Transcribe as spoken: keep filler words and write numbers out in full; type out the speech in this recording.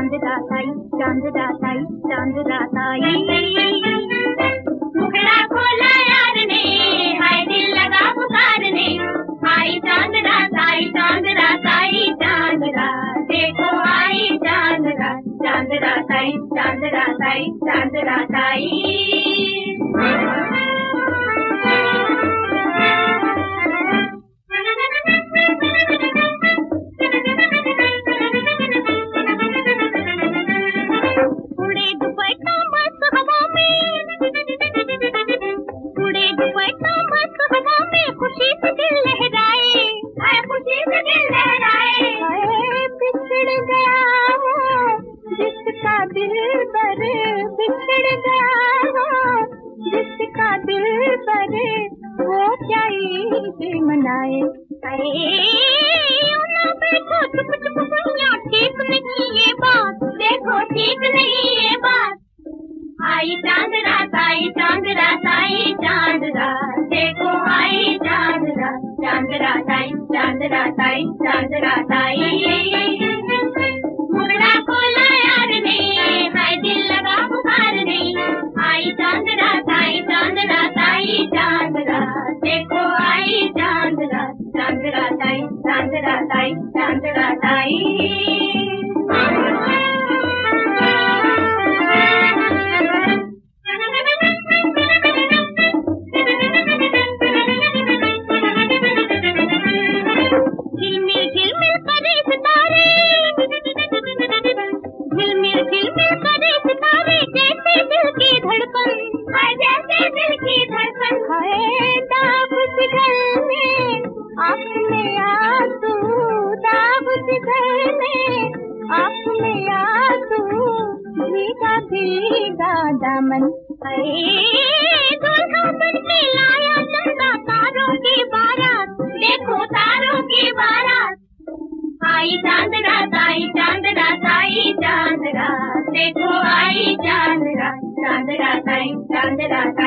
चांद राताई, चांद राताई, चांद राताई। मुखड़ा खोला यार ने, हाय दिल लगा पुकारने, आई चांद राताई, चांद राताई, चांद रात देखो आई चांद रात, चांद राताई, चांद राताई, चांद राताई। मनाए देखो ठीक नहीं ये बात, देखो ठीक नहीं ये बात। आई चांद रात, आई चांद रात, आई चांद रात देखो आई चांद रात, चांद रात आई, चांद रात आई, चांद रात आई। मुखड़ा खोला यार ने, हाय दिल लगा पुकारने, आई चांद रात, आई चांद रात, आई चांद रात देखो आई चांद रात, चांद रात आई, चांद रात आई, चांद रात आई। दामन लाया चंदा तारों की बारात, देखो तारों की बारात। आई चांद रात, आई चांद रात, आई चांद रात देखो आई चांद रात, चांद रात आई, चांद रात